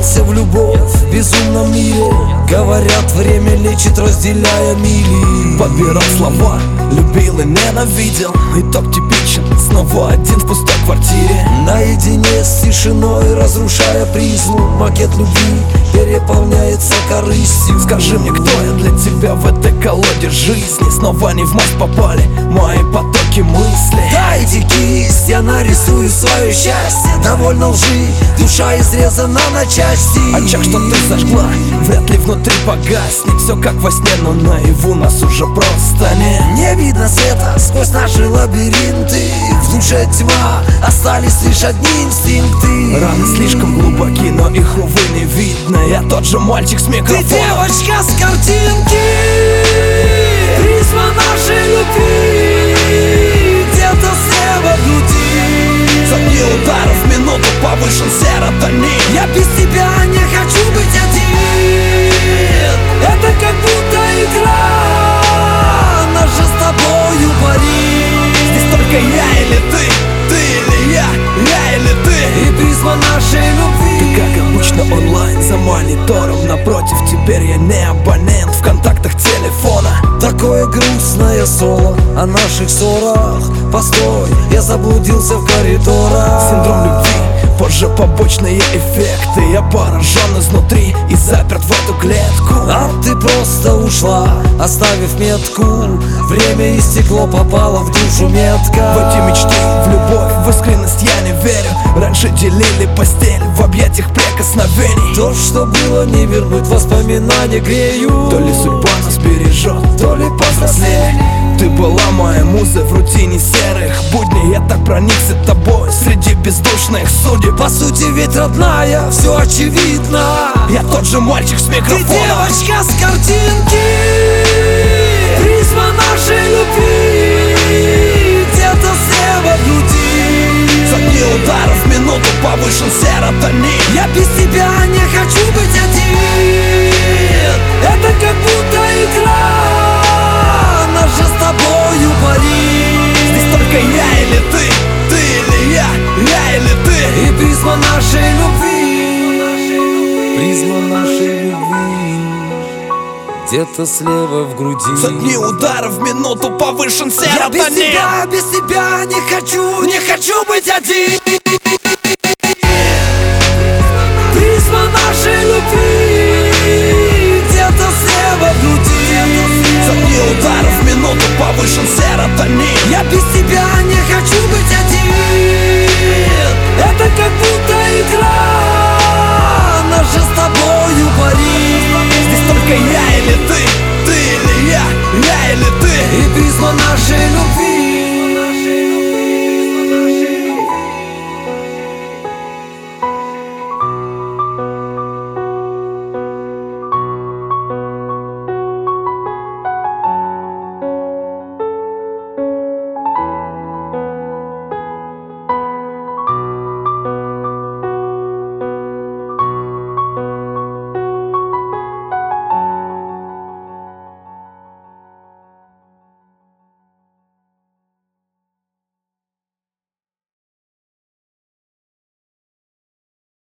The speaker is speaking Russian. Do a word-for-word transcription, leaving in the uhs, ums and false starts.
потерялся в любовь в безумном мире. Говорят, время лечит, разделяя мили. Подбирал слова, любил и ненавидел. Итог типичен, снова один в пустой квартире. Наедине с тишиной, разрушая призму. Макет любви переполняется корыстью. Скажи мне, кто я для тебя в этой колоде жизни? Снова не в масть попали мои потоки мыслей. Дайте кисть, я нарисую свое счастье. Довольно лжи, душа изрезана на части. Очаг, что ты зажгла, вряд ли внутри погаснет. Все как во сне, но наяву нас уже просто нет. Не видно света сквозь наши лабиринты. В душе тьма, остались лишь одни инстинкты. Раны слишком глубоки, но их, увы, не видно. Я тот же мальчик с микрофоном. Ты девочка с картинки, призма нашей любви. Где-то слева в груди. За дни ударов в минуту повышен серотонин. Я без тебя не хочу быть один. Это как будто игра, наша с тобою пари. Здесь только я или ты, ты или я, я или ты. И призма нашей любви. Ты как обычно онлайн за монитором. Напротив, теперь я не абонент в контактах телефона. Такое грустное соло о наших ссорах. Постой, я заблудился в коридорах. Синдром любви, позже побочные эффекты. Я поражен изнутри и заперт в эту клетку. А ты просто ушла, оставив метку. Время истекло, попало в душу метка. В эти мечты, в любовь, в искренность я не верю. Раньше делили постель в объятиях прикосновений. То, что было, не вернуть, воспоминания греют. То ли судьба нас бережет, то ли повзрослели. Ты была моей музой в рутине серых будней. Я так проникся тобой среди бездушных судеб. По сути ведь родная, все очевидно. Я тот же мальчик с микрофоном. Ты девочка с картинки, призма нашей любви. Где-то слева в груди. За дни ударов в минуту повышен серотонин. Я без тебя не хочу быть один. Это как будто игра, наша с тобою пари. Здесь только я или ты, ты или я, я или ты. И призма нашей любви. Призма нашей любви. Где-то слева в груди. За дни ударов в минуту повышен серотонин. Я без тебя, без тебя не хочу, не хочу быть один. Призма нашей любви. Где-то слева в груди. За дни ударов в минуту повышен серотонин. Я без тебя не хочу быть один. Это как будто игра, наша с тобою пари. Здесь только я или ты, ты или я, я или ты. И призма нашей любви.